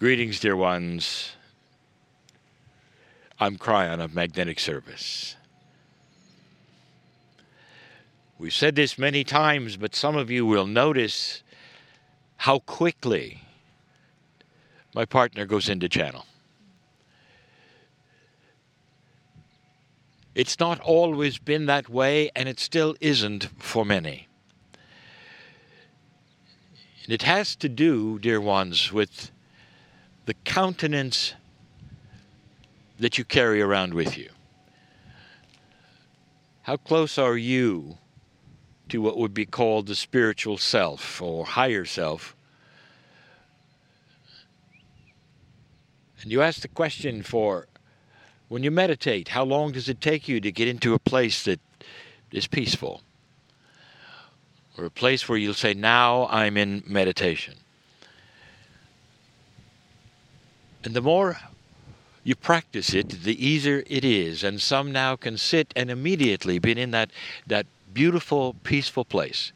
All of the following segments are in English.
Greetings, dear ones. I'm Kryon of Magnetic Service. We've said this many times, but some of you will notice how quickly my partner goes into channel. It's not always been that way, and it still isn't for many. And it has to do, dear ones, with the countenance that you carry around with you. How close are you to what would be called the spiritual self or higher self? And you ask the question for, when you meditate, how long does it take you to get into a place that is peaceful? Or a place where you'll say, now I'm in meditation. And the more you practice it, the easier it is. And some now can sit and immediately be in that beautiful, peaceful place.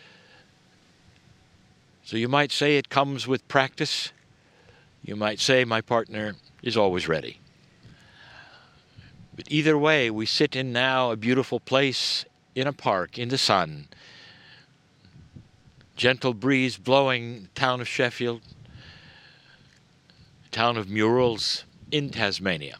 So you might say it comes with practice. You might say my partner is always ready. But either way, we sit in now a beautiful place in a park, in the sun. Gentle breeze blowing the town of Sheffield. Town of Murals in Tasmania.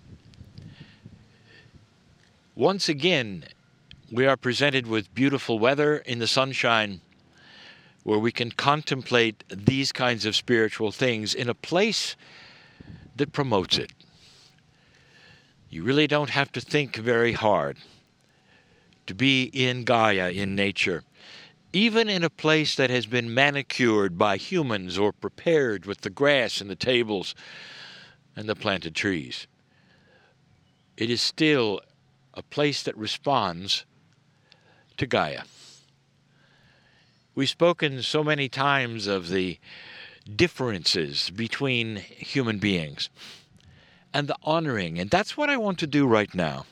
Once again, we are presented with beautiful weather in the sunshine where we can contemplate these kinds of spiritual things in a place that promotes it. You really don't have to think very hard to be in Gaia, in nature, even in a place that has been manicured by humans or prepared with the grass and the tables and the planted trees. It is still a place that responds to Gaia. We've spoken so many times of the differences between human beings and the honoring, and that's what I want to do right now.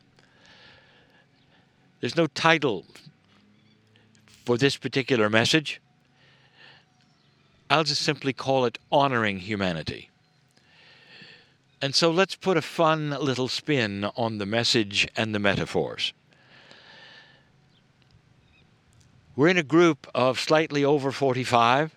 There's no title for this particular message. I'll just simply call it Honoring Humanity. And so let's put a fun little spin on the message and the metaphors. We're in a group of slightly over 45.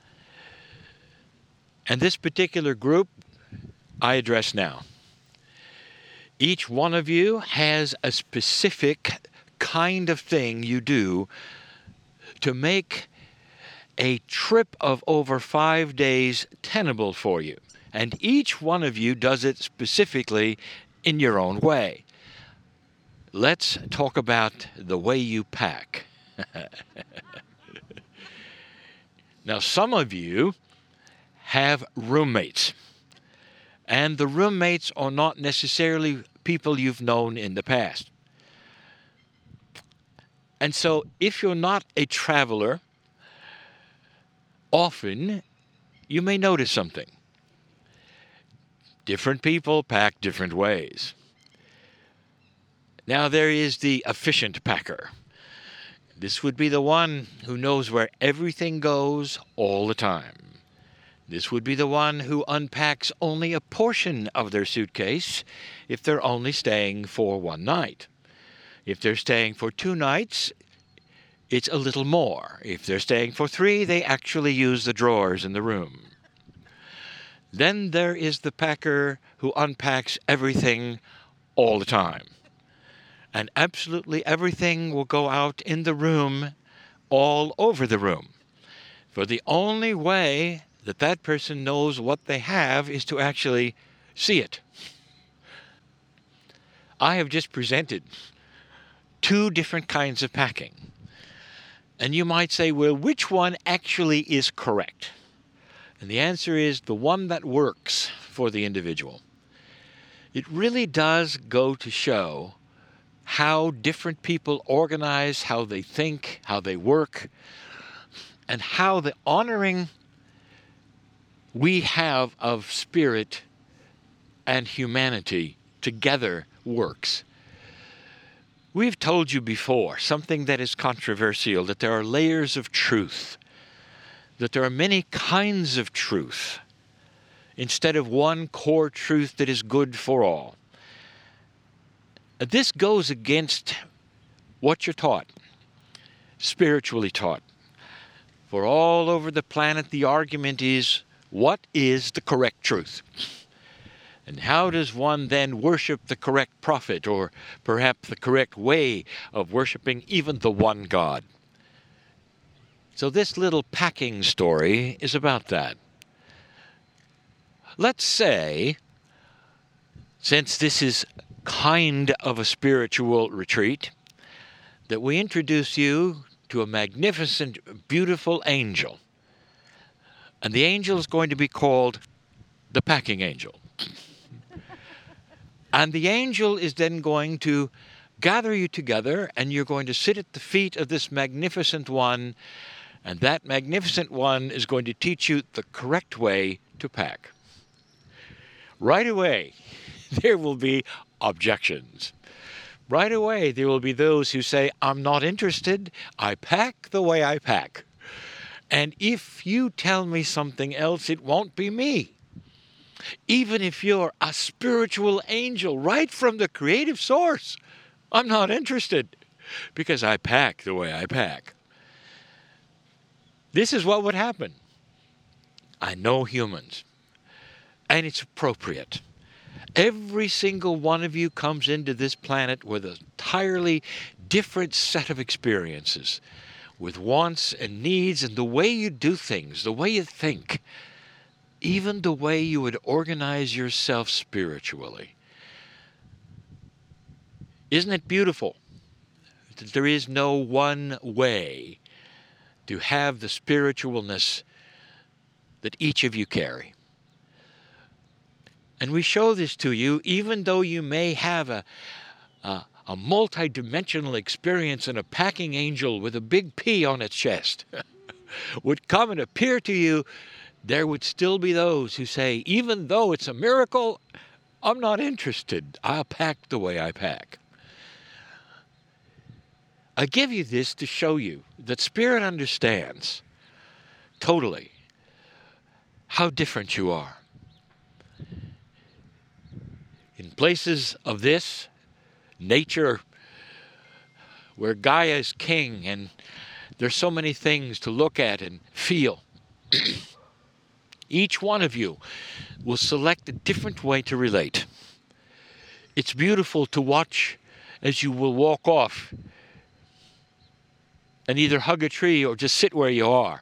And this particular group I address now. Each one of you has a specific kind of thing you do to make a trip of over 5 days tenable for you. And each one of you does it specifically in your own way. Let's talk about the way you pack. Now, some of you have roommates. And the roommates are not necessarily people you've known in the past. And so if you're not a traveler, often you may notice something. Different people pack different ways. Now there is the efficient packer. This would be the one who knows where everything goes all the time. This would be the one who unpacks only a portion of their suitcase if they're only staying for one night. If they're staying for 2 nights, it's a little more. If they're staying for 3, they actually use the drawers in the room. Then there is the packer who unpacks everything all the time. And absolutely everything will go out in the room, all over the room. For the only way that person knows what they have is to actually see it. I have just presented 2 different kinds of packing. And you might say, well, which one actually is correct? And the answer is the one that works for the individual. It really does go to show how different people organize, how they think, how they work, and how the honoring we have of spirit and humanity together works. We've told you before something that is controversial, that there are layers of truth, that there are many kinds of truth instead of one core truth that is good for all. This goes against what you're taught, spiritually taught. For all over the planet, the argument is, what is the correct truth? And how does one then worship the correct prophet, or perhaps the correct way of worshiping even the one God? So this little packing story is about that. Let's say, since this is kind of a spiritual retreat, that we introduce you to a magnificent, beautiful angel. And the angel is going to be called the packing angel. And the angel is then going to gather you together, and you're going to sit at the feet of this magnificent one, and that magnificent one is going to teach you the correct way to pack. Right away, there will be objections. Right away, there will be those who say, I'm not interested. I pack the way I pack. And if you tell me something else, it won't be me. Even if you're a spiritual angel right from the creative source, I'm not interested because I pack the way I pack. This is what would happen. I know humans, and it's appropriate. Every single one of you comes into this planet with an entirely different set of experiences, with wants and needs, and the way you do things, the way you think, even the way you would organize yourself spiritually. Isn't it beautiful that there is no one way to have the spiritualness that each of you carry? And we show this to you, even though you may have a multi-dimensional experience, and a packing angel with a big P on its chest would come and appear to you, there would still be those who say, even though it's a miracle, I'm not interested. I'll pack the way I pack. I give you this to show you that Spirit understands totally how different you are. In places of this nature, where Gaia is king and there's so many things to look at and feel, each one of you will select a different way to relate. It's beautiful to watch as you will walk off and either hug a tree or just sit where you are.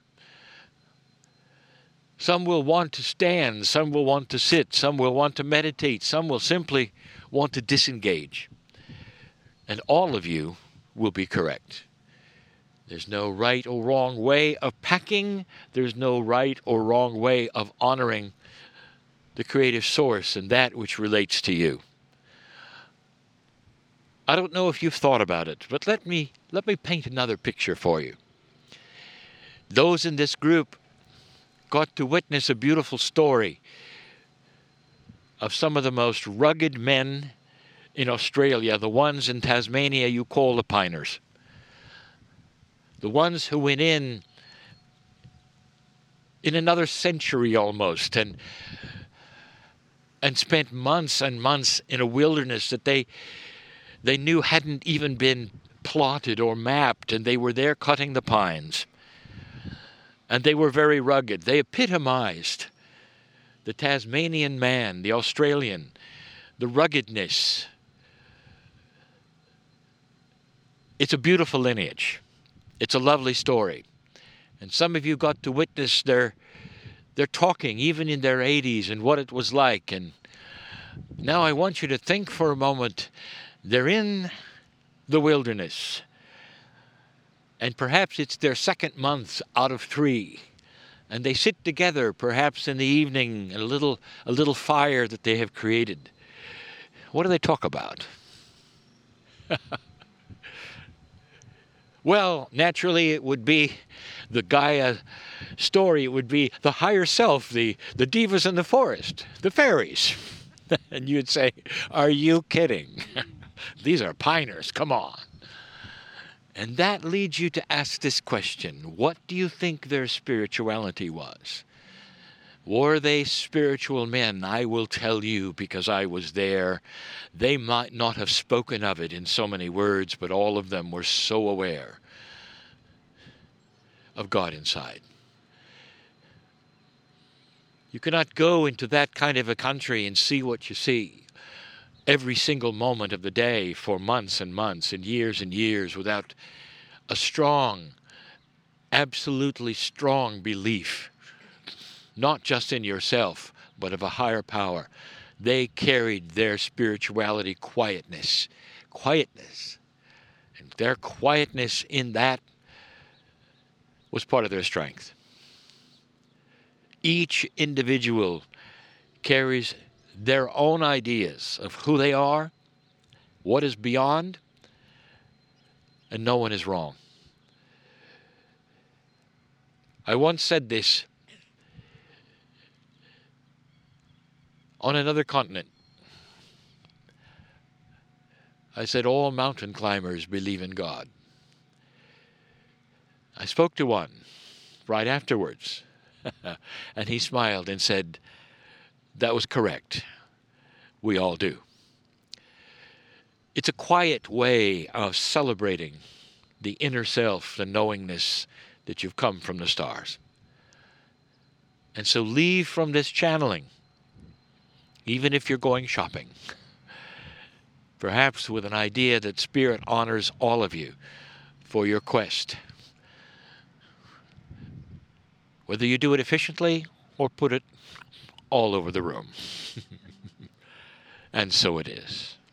Some will want to stand, some will want to sit, some will want to meditate, some will simply want to disengage. And all of you will be correct. There's no right or wrong way of packing. There's no right or wrong way of honoring the creative source and that which relates to you. I don't know if you've thought about it, but let me paint another picture for you. Those in this group got to witness a beautiful story of some of the most rugged men in Australia, the ones in Tasmania you call the Piners. The ones who went in another century almost, and spent months and months in a wilderness that they knew hadn't even been plotted or mapped, and they were there cutting the pines. And they were very rugged. They epitomized the Tasmanian man, the Australian, the ruggedness. It's a beautiful lineage. It's a lovely story. And some of you got to witness their talking, even in their 80s, and what it was like. And now I want you to think for a moment. They're in the wilderness. And perhaps it's their second month out of 3. And they sit together, perhaps in the evening, in a little fire that they have created. What do they talk about? Well, naturally, it would be the Gaia story. It would be the higher self, the divas in the forest, the fairies. And you'd say, are you kidding? These are Piners, come on. And that leads you to ask this question. What do you think their spirituality was? Were they spiritual men? I will tell you, because I was there. They might not have spoken of it in so many words, but all of them were so aware of God inside. You cannot go into that kind of a country and see what you see every single moment of the day for months and months and years without a strong, absolutely strong belief, not just in yourself, but of a higher power. They carried their spirituality quietness. And their quietness in that was part of their strength. Each individual carries their own ideas of who they are, what is beyond, and no one is wrong. I once said this on another continent. I said, all mountain climbers believe in God. I spoke to one right afterwards, and he smiled and said, that was correct. We all do. It's a quiet way of celebrating the inner self, the knowingness that you've come from the stars. And so leave from this channeling, even if you're going shopping, perhaps with an idea that Spirit honors all of you for your quest. Whether you do it efficiently or put it all over the room. And so it is.